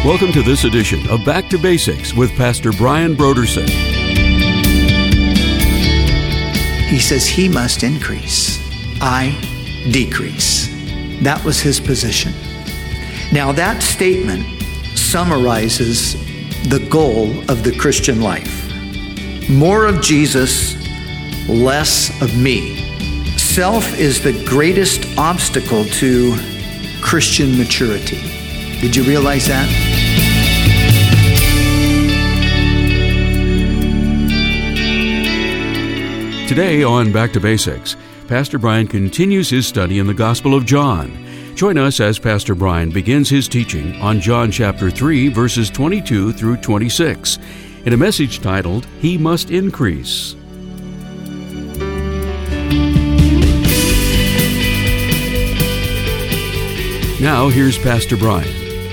Welcome to this edition of Back to Basics with Pastor Brian Broderson. He says he must increase, I decrease. That was his position. Now that statement summarizes the goal of the Christian life. More of Jesus, less of me. Self is the greatest obstacle to Christian maturity. Did you realize that? Today on Back to Basics, Pastor Brian continues his study in the Gospel of John. Join us as Pastor Brian begins his teaching on John chapter 3, verses 22 through 26, in a message titled, He Must Increase. Now, here's Pastor Brian.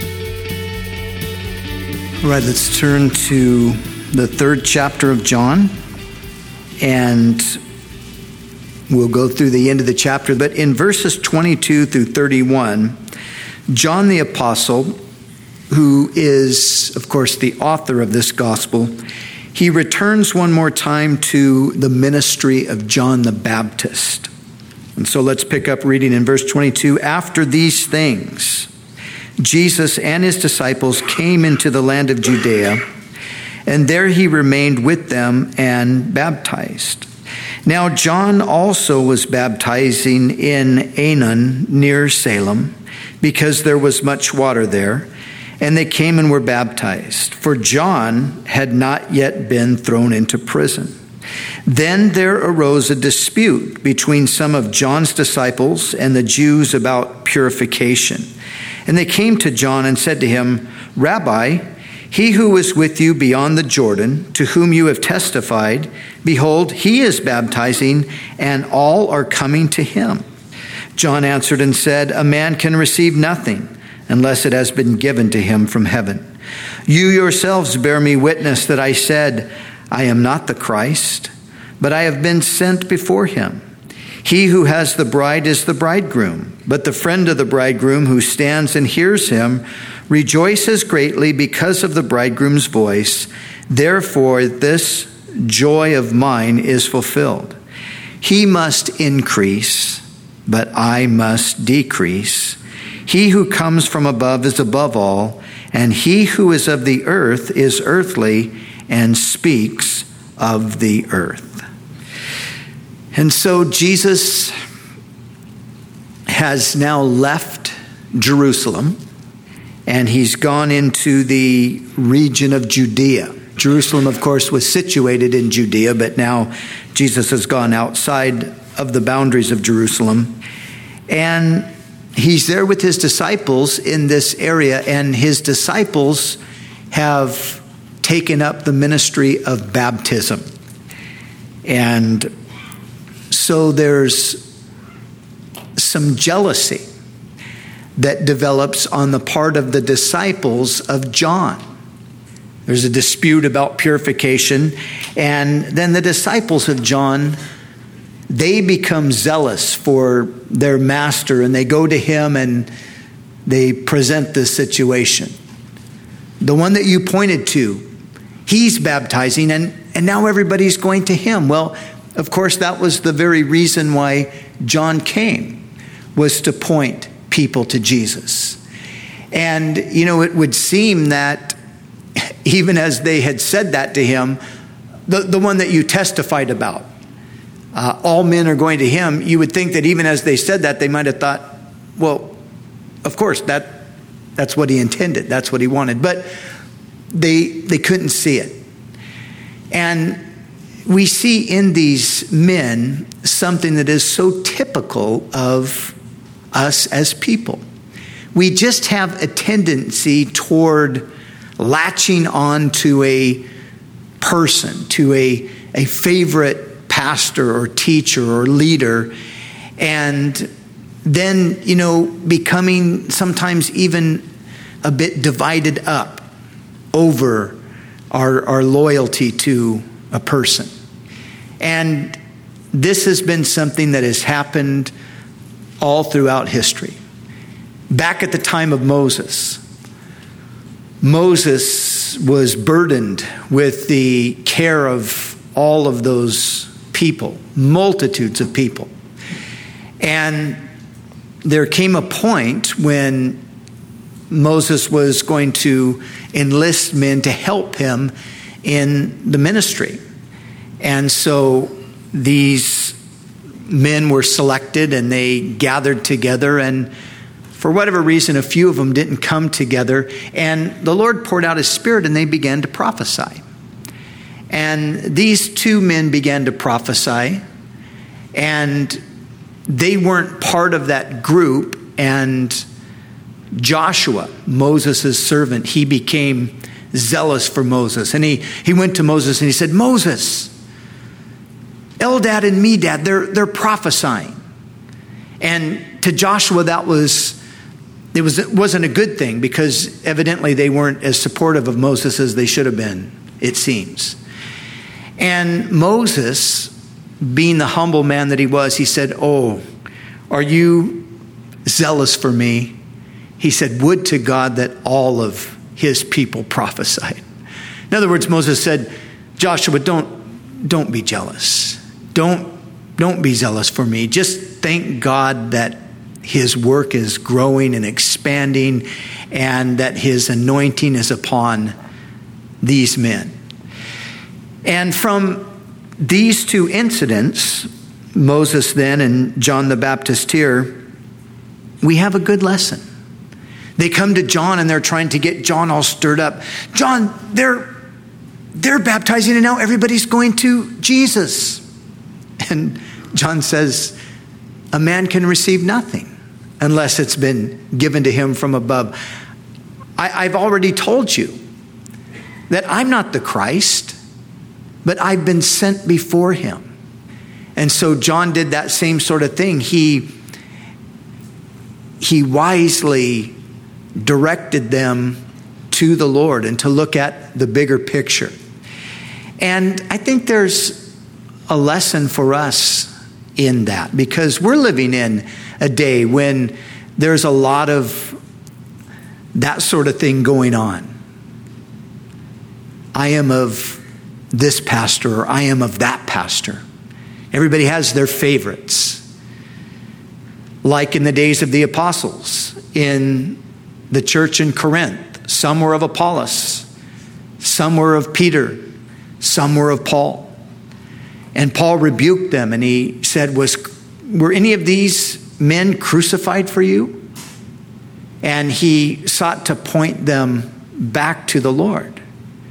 All right, let's turn to the 3rd chapter of John, and we'll go through the end of the chapter. But in verses 22 through 31, John the Apostle, who is, of course, the author of this gospel, he returns one more time to the ministry of John the Baptist. And so let's pick up reading in verse 22. After these things, Jesus and his disciples came into the land of Judea, and there he remained with them and baptized. Now John also was baptizing in Aenon near Salem, because there was much water there, and they came and were baptized, for John had not yet been thrown into prison. Then there arose a dispute between some of John's disciples and the Jews about purification. And they came to John and said to him, Rabbi, he who is with you beyond the Jordan, to whom you have testified, behold, he is baptizing, and all are coming to him. John answered and said, A man can receive nothing unless it has been given to him from heaven. You yourselves bear me witness that I said, I am not the Christ, but I have been sent before him. He who has the bride is the bridegroom, but the friend of the bridegroom who stands and hears him rejoices greatly because of the bridegroom's voice. Therefore, this joy of mine is fulfilled. He must increase, but I must decrease. He who comes from above is above all, and he who is of the earth is earthly and speaks of the earth. And so Jesus has now left Jerusalem, and he's gone into the region of Judea. Jerusalem, of course, was situated in Judea, but now Jesus has gone outside of the boundaries of Jerusalem. And he's there with his disciples in this area, and his disciples have taken up the ministry of baptism. And so there's some jealousy that develops on the part of the disciples of John. There's a dispute about purification, and then the disciples of John, they become zealous for their master, and they go to him and they present this situation. The one that you pointed to, he's baptizing, and now everybody's going to him. Well, of course, that was the very reason why John came, was to point people to Jesus. And, it would seem that even as they had said that to him, the one that you testified about, all men are going to him, you would think that even as they said that, they might have thought, well, of course, that's what he intended. That's what he wanted. But they couldn't see it. And we see in these men something that is so typical of us as people. We just have a tendency toward latching on to a person, to a favorite pastor or teacher or leader, and then, becoming sometimes even a bit divided up over our loyalty to a person. And this has been something that has happened all throughout history. Back at the time of Moses, Moses was burdened with the care of all of those people, multitudes of people. And there came a point when Moses was going to enlist men to help him in the ministry. And so these men were selected and they gathered together, and for whatever reason, a few of them didn't come together, and the Lord poured out his Spirit and they began to prophesy. And these two men began to prophesy, and they weren't part of that group. And Joshua, Moses' servant, he became zealous for Moses. And he went to Moses and he said, Moses, Eldad and Medad, they're prophesying. And to Joshua, it wasn't a good thing, because evidently they weren't as supportive of Moses as they should have been, it seems. And Moses, being the humble man that he was, he said, oh, are you zealous for me? He said, would to God that all of his people prophesied. In other words, Moses said, Joshua, don't be jealous. Don't be zealous for me. Just thank God that his work is growing and expanding, and that his anointing is upon these men. And from these two incidents, Moses then and John the Baptist here, we have a good lesson. They come to John and they're trying to get John all stirred up. John, they're baptizing and now everybody's going to Jesus. And John says, a man can receive nothing unless it's been given to him from above. I've already told you that I'm not the Christ, but I've been sent before him. And so John did that same sort of thing. He wisely directed them to the Lord and to look at the bigger picture. And I think there's a lesson for us in that, because we're living in a day when there's a lot of that sort of thing going on. I am of this pastor, or I am of that pastor. Everybody has their favorites. Like in the days of the apostles in the church in Corinth, some were of Apollos, some were of Peter, some were of Paul. And Paul rebuked them and he said, were any of these men crucified for you? And he sought to point them back to the Lord.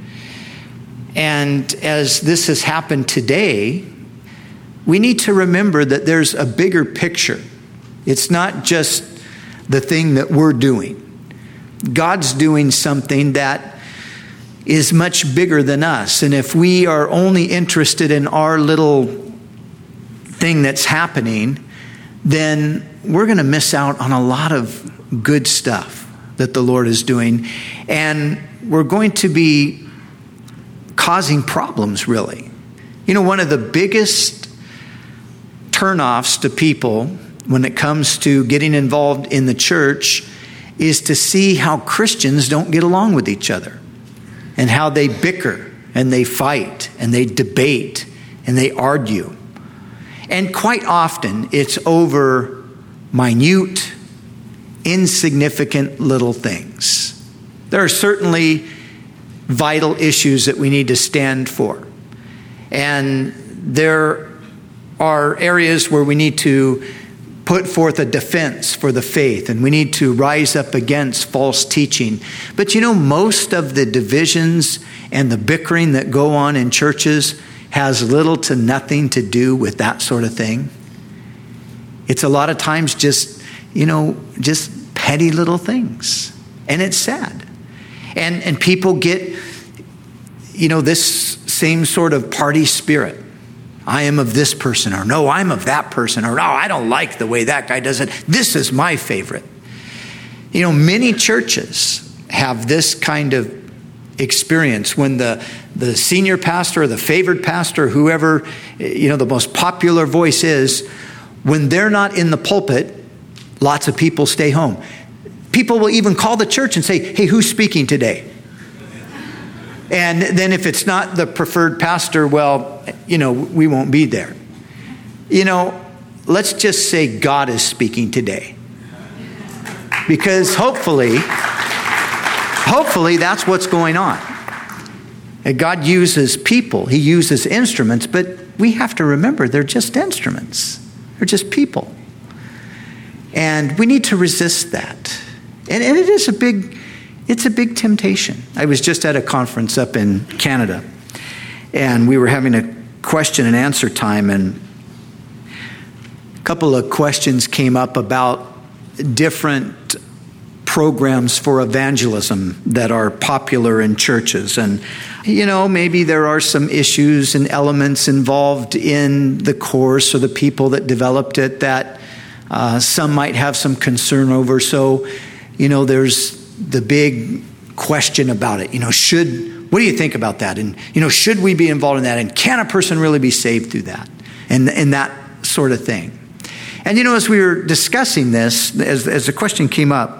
And as this has happened today, we need to remember that there's a bigger picture. It's not just the thing that we're doing. God's doing something that is much bigger than us. And if we are only interested in our little thing that's happening, then we're going to miss out on a lot of good stuff that the Lord is doing. And we're going to be causing problems, really. You know, one of the biggest turnoffs to people when it comes to getting involved in the church is to see how Christians don't get along with each other, and how they bicker and they fight and they debate and they argue. And quite often it's over minute, insignificant little things. There are certainly vital issues that we need to stand for. And there are areas where we need to put forth a defense for the faith, and we need to rise up against false teaching. But you know, most of the divisions and the bickering that go on in churches has little to nothing to do with that sort of thing. It's a lot of times just petty little things. And it's sad. And people get, this same sort of party spirit. I am of this person, or no, I'm of that person, or no, I don't like the way that guy does it. This is my favorite. Many churches have this kind of experience when the senior pastor or the favored pastor, whoever, the most popular voice is, when they're not in the pulpit, lots of people stay home. People will even call the church and say, hey, who's speaking today? And then if it's not the preferred pastor, well, we won't be there. Let's just say God is speaking today. Because hopefully that's what's going on. And God uses people. He uses instruments, but we have to remember they're just instruments. They're just people. And we need to resist that. And it's a big temptation. I was just at a conference up in Canada, and we were having a question and answer time, and a couple of questions came up about different programs for evangelism that are popular in churches. And, maybe there are some issues and elements involved in the course or the people that developed it that some might have some concern over. So, there's the big question about it. What do you think about that? And, should we be involved in that? And can a person really be saved through that? And that sort of thing. And, as we were discussing this, as the question came up,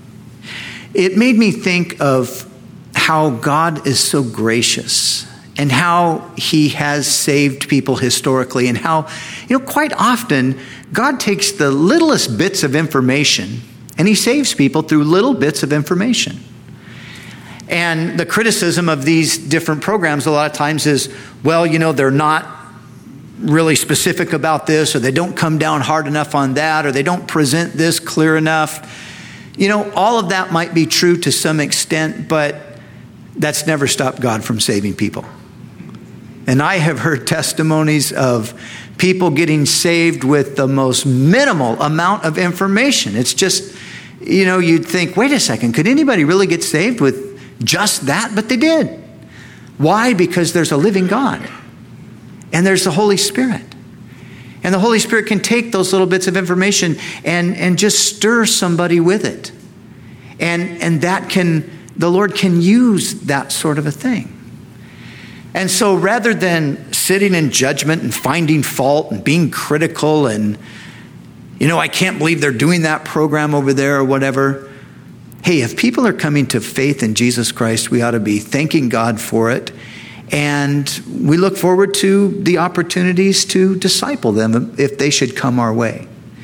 it made me think of how God is so gracious and how he has saved people historically, and how, quite often God takes the littlest bits of information and he saves people through little bits of information. And the criticism of these different programs a lot of times is, well, they're not really specific about this, or they don't come down hard enough on that, or they don't present this clear enough. All of that might be true to some extent, but that's never stopped God from saving people. And I have heard testimonies of people getting saved with the most minimal amount of information. It's just, you'd think, wait a second, could anybody really get saved with just that? But they did. Why? Because there's a living God. And there's the Holy Spirit. And the Holy Spirit can take those little bits of information and just stir somebody with it. And the Lord can use that sort of a thing. And so rather than sitting in judgment and finding fault and being critical and, I can't believe they're doing that program over there or whatever. Hey, if people are coming to faith in Jesus Christ, we ought to be thanking God for it. And we look forward to the opportunities to disciple them if they should come our way.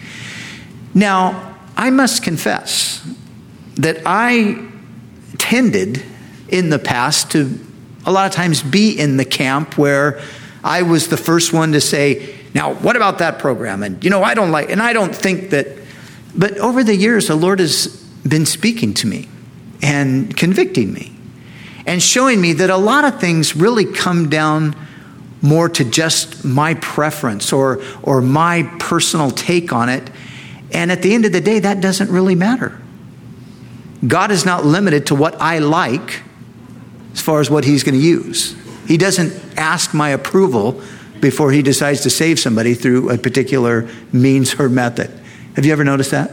Now, I must confess that I tended in the past to a lot of times be in the camp where I was the first one to say, now, what about that program? And, I don't think that, but over the years, the Lord has been speaking to me and convicting me and showing me that a lot of things really come down more to just my preference or my personal take on it. And at the end of the day, that doesn't really matter. God is not limited to what I like as far as what he's going to use. He doesn't ask my approval before he decides to save somebody through a particular means or method. Have you ever noticed that?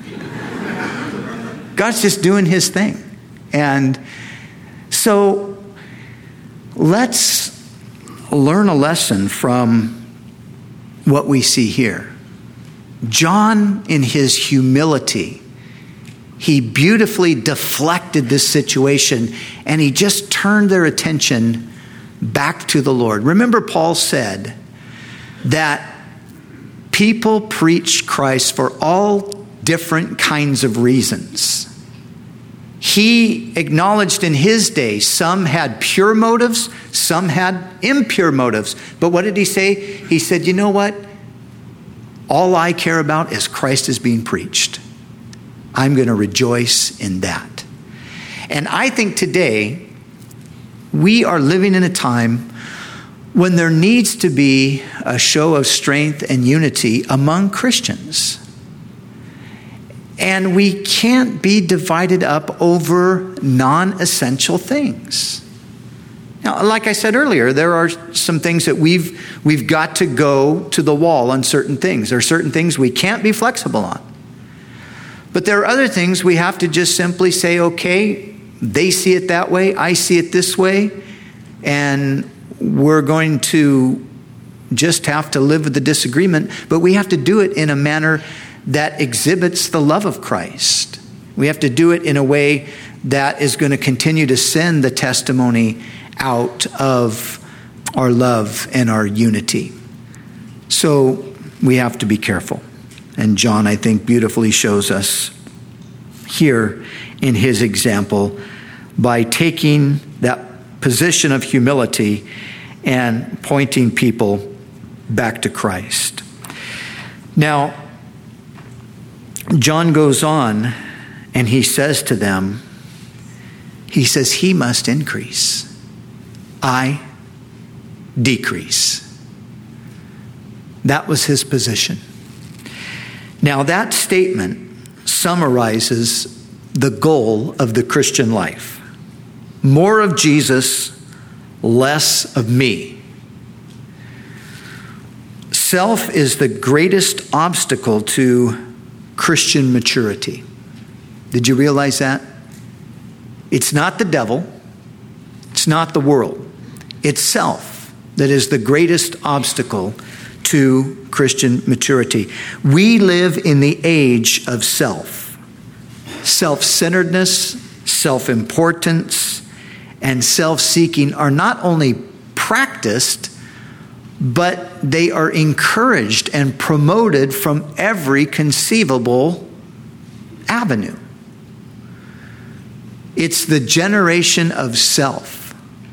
God's just doing his thing. And so let's learn a lesson from what we see here. John, in his humility, he beautifully deflected this situation, and he just turned their attention back to the Lord. Remember, Paul said that people preach Christ for all different kinds of reasons. He acknowledged in his day, some had pure motives, some had impure motives. But what did he say? He said, you know what? All I care about is Christ is being preached. I'm going to rejoice in that. And I think today, we are living in a time when there needs to be a show of strength and unity among Christians. And we can't be divided up over non-essential things. Now, like I said earlier, there are some things that we've got to go to the wall on certain things. There are certain things we can't be flexible on. But there are other things we have to just simply say, okay, they see it that way, I see it this way, and we're going to just have to live with the disagreement, but we have to do it in a manner that exhibits the love of Christ. We have to do it in a way that is going to continue to send the testimony out of our love and our unity. So we have to be careful. And John, I think, beautifully shows us here in his example by taking that position of humility and pointing people back to Christ. Now, John goes on and he says to them, he says, he must increase. I decrease. That was his position. Now, that statement summarizes the goal of the Christian life. More of Jesus, less of me. Self is the greatest obstacle to Christian maturity. Did you realize that? It's not the devil. It's not the world. It's self that is the greatest obstacle to Christian maturity. We live in the age of self. Self-centeredness, self-importance, and self-seeking are not only practiced, but they are encouraged and promoted from every conceivable avenue. It's the generation of self.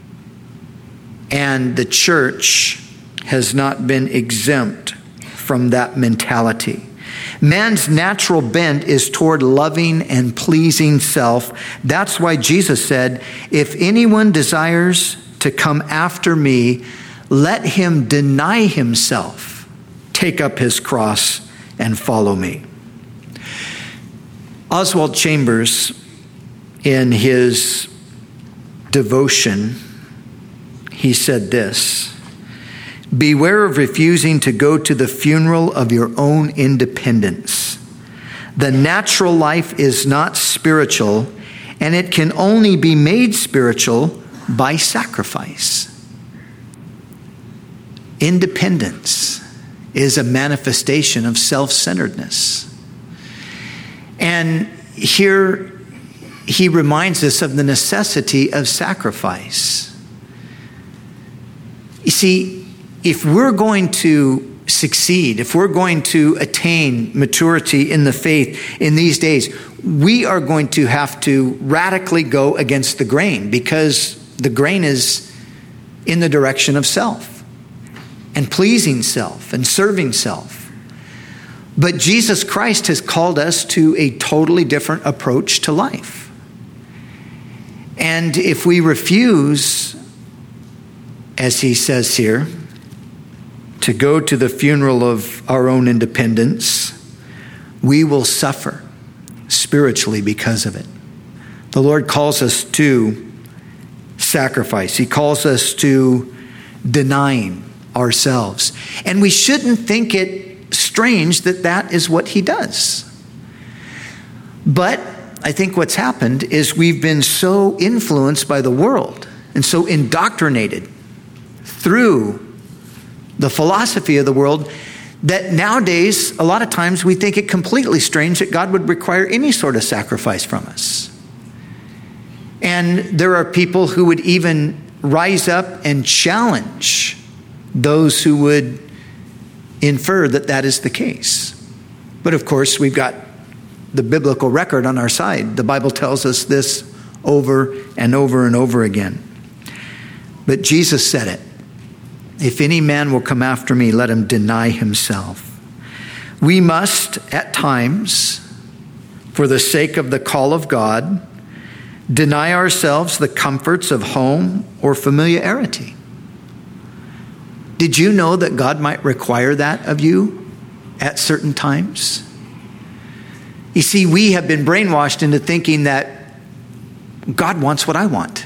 And the church has not been exempt from that mentality. Man's natural bent is toward loving and pleasing self. That's why Jesus said, if anyone desires to come after me, let him deny himself, take up his cross, and follow me. Oswald Chambers, in his devotion, he said this: beware of refusing to go to the funeral of your own independence. The natural life is not spiritual, and it can only be made spiritual by sacrifice. Independence is a manifestation of self-centeredness. And here he reminds us of the necessity of sacrifice. You see, if we're going to succeed, if we're going to attain maturity in the faith in these days, we are going to have to radically go against the grain, because the grain is in the direction of self and pleasing self and serving self. But Jesus Christ has called us to a totally different approach to life. And if we refuse, as he says here, to go to the funeral of our own independence, we will suffer spiritually because of it. The Lord calls us to sacrifice. He calls us to denying ourselves. And we shouldn't think it strange that that is what he does. But I think what's happened is we've been so influenced by the world and so indoctrinated through the philosophy of the world that nowadays, a lot of times, we think it completely strange that God would require any sort of sacrifice from us. And there are people who would even rise up and challenge those who would infer that that is the case. But of course, we've got the biblical record on our side. The Bible tells us this over and over and over again. But Jesus said it. If any man will come after me, let him deny himself. We must, at times, for the sake of the call of God, deny ourselves the comforts of home or familiarity. Did you know that God might require that of you at certain times? You see, we have been brainwashed into thinking that God wants what I want.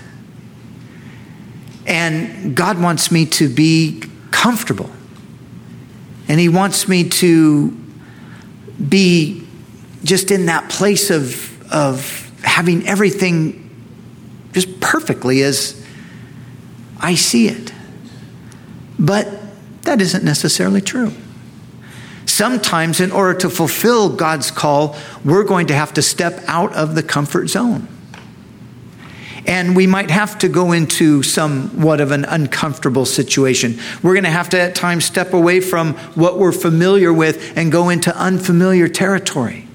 And God wants me to be comfortable. And he wants me to be just in that place of having everything just perfectly as I see it. But that isn't necessarily true. Sometimes in order to fulfill God's call, we're going to have to step out of the comfort zone. And we might have to go into somewhat of an uncomfortable situation. We're going to have to at times step away from what we're familiar with and go into unfamiliar territory.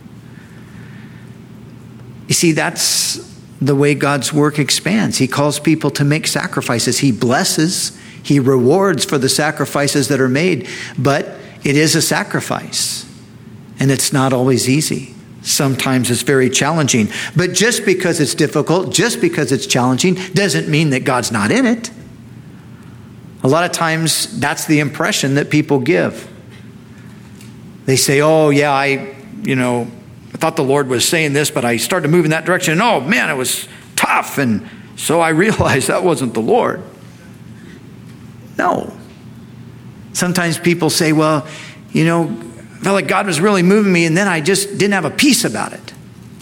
You see, that's the way God's work expands. He calls people to make sacrifices. He blesses, He rewards for the sacrifices that are made, but it is a sacrifice, and it's not always easy. Sometimes it's very challenging. But just because it's difficult, just because it's challenging, doesn't mean that God's not in it. A lot of times, that's the impression that people give. They say, oh, yeah, I thought the Lord was saying this, but I started to move in that direction. And oh, man, it was tough. And so I realized that wasn't the Lord. No. Sometimes people say, well, I felt like God was really moving me, and then I just didn't have a peace about it.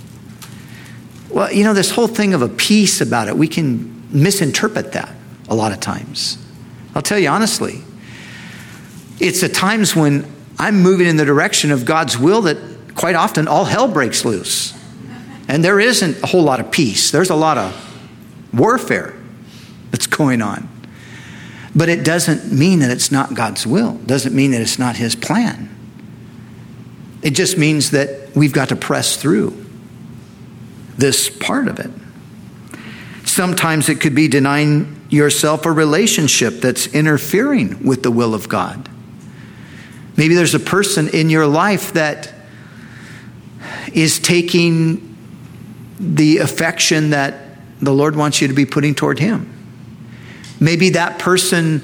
Well, this whole thing of a peace about it, we can misinterpret that a lot of times. I'll tell you honestly, it's at times when I'm moving in the direction of God's will that quite often all hell breaks loose. And there isn't a whole lot of peace. There's a lot of warfare that's going on. But it doesn't mean that it's not God's will. It doesn't mean that it's not His plan. It just means that we've got to press through this part of it. Sometimes it could be denying yourself a relationship that's interfering with the will of God. Maybe there's a person in your life that is taking the affection that the Lord wants you to be putting toward Him. Maybe that person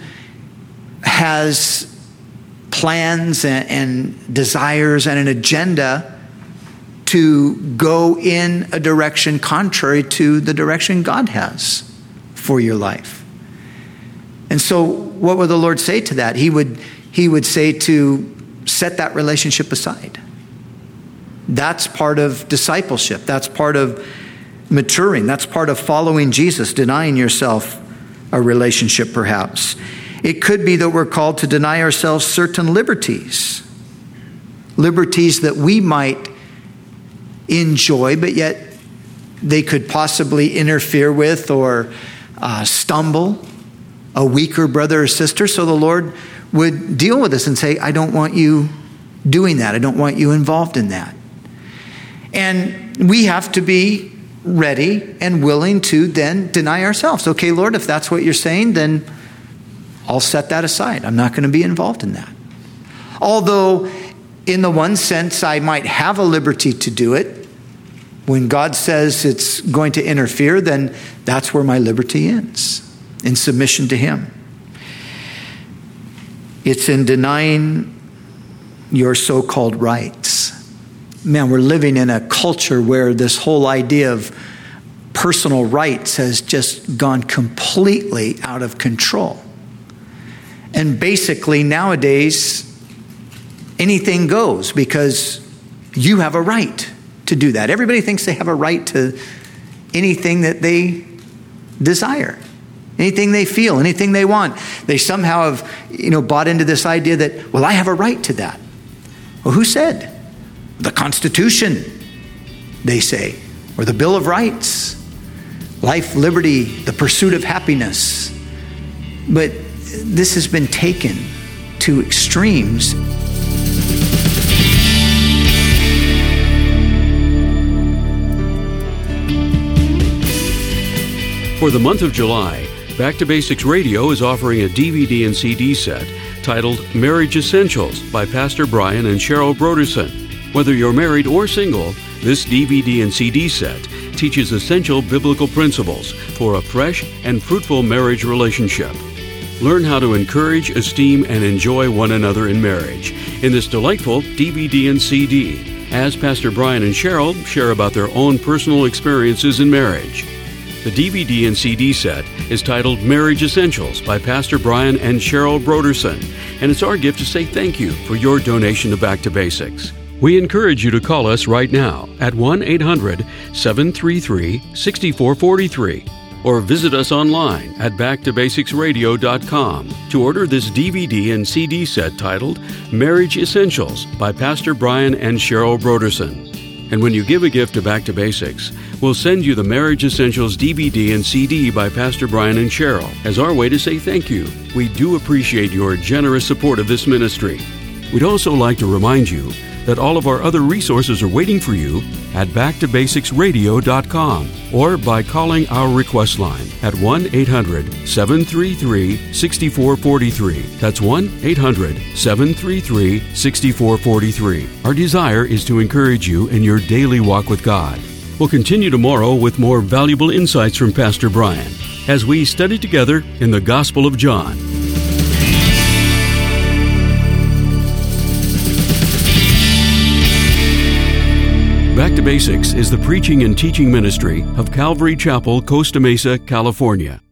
has plans and desires and an agenda to go in a direction contrary to the direction God has for your life. And so what would the Lord say to that? He would say to set that relationship aside. That's part of discipleship. That's part of maturing. That's part of following Jesus, denying yourself a relationship perhaps. It could be that we're called to deny ourselves certain liberties that we might enjoy, but yet they could possibly interfere with or stumble a weaker brother or sister. So the Lord would deal with us and say, I don't want you doing that. I don't want you involved in that. And we have to be ready and willing to then deny ourselves. Okay, Lord, if that's what you're saying, then I'll set that aside. I'm not going to be involved in that. Although, in the one sense, I might have a liberty to do it. When God says it's going to interfere, then that's where my liberty ends, in submission to Him. It's in denying your so-called rights. Man, we're living in a culture where this whole idea of personal rights has just gone completely out of control. And basically nowadays, anything goes because you have a right to do that. Everybody thinks they have a right to anything that they desire, anything they feel, anything they want. They somehow have, bought into this idea that, well, I have a right to that. Well, who said? The Constitution, they say, or the Bill of Rights, life, liberty, the pursuit of happiness. But this has been taken to extremes. For the month of July, Back to Basics Radio is offering a DVD and CD set titled Marriage Essentials by Pastor Brian and Cheryl Broderson. Whether you're married or single, this DVD and CD set teaches essential biblical principles for a fresh and fruitful marriage relationship. Learn how to encourage, esteem, and enjoy one another in marriage in this delightful DVD and CD, as Pastor Brian and Cheryl share about their own personal experiences in marriage. The DVD and CD set is titled Marriage Essentials by Pastor Brian and Cheryl Broderson, and it's our gift to say thank you for your donation to Back to Basics. We encourage you to call us right now at 1-800-733-6443 or visit us online at backtobasicsradio.com to order this DVD and CD set titled Marriage Essentials by Pastor Brian and Cheryl Broderson. And when you give a gift to Back to Basics, we'll send you the Marriage Essentials DVD and CD by Pastor Brian and Cheryl as our way to say thank you. We do appreciate your generous support of this ministry. We'd also like to remind you that all of our other resources are waiting for you at backtobasicsradio.com or by calling our request line at 1-800-733-6443. That's 1-800-733-6443. Our desire is to encourage you in your daily walk with God. We'll continue tomorrow with more valuable insights from Pastor Brian as we study together in the Gospel of John. Back to Basics is the preaching and teaching ministry of Calvary Chapel, Costa Mesa, California.